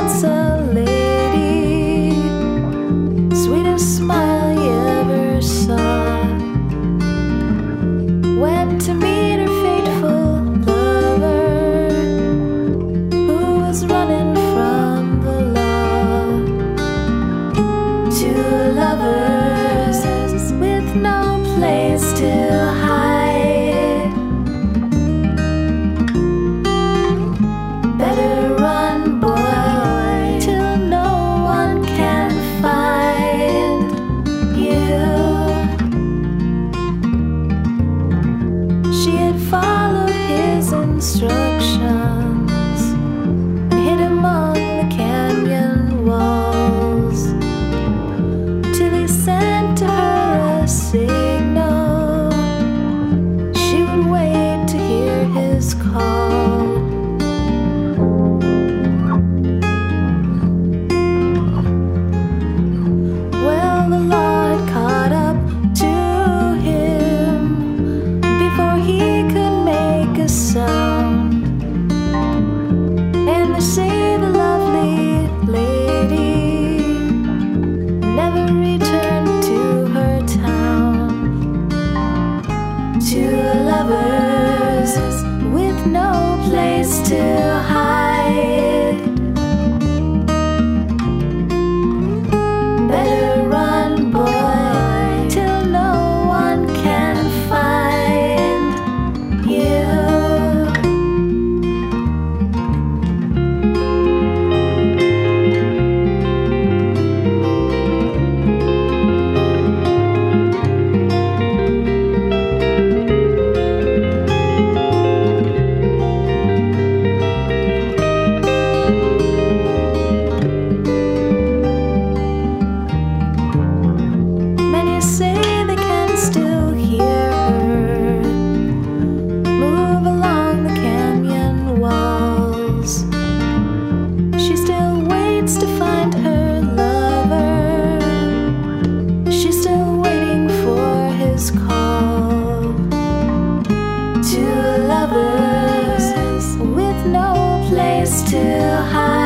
once a lady, sweetest smile you ever saw, went to meet her fateful lover, who was running from the law. Two lovers with no place to hide, better run, boy, till no one can find you. She had followed his instructions and hid among the canyon walls, till he sent to her a signal. She would wait to hear his call. Well, the Lord caught up to him before he could make a sound, and they say the lovely lady never returned to her town. Two lovers with no place to hide, better run, boy, till no one can find you. Many say they can still hear her move along the canyon walls. She still waits to find her lover. She's still waiting for his call. Two lovers with no place to hide.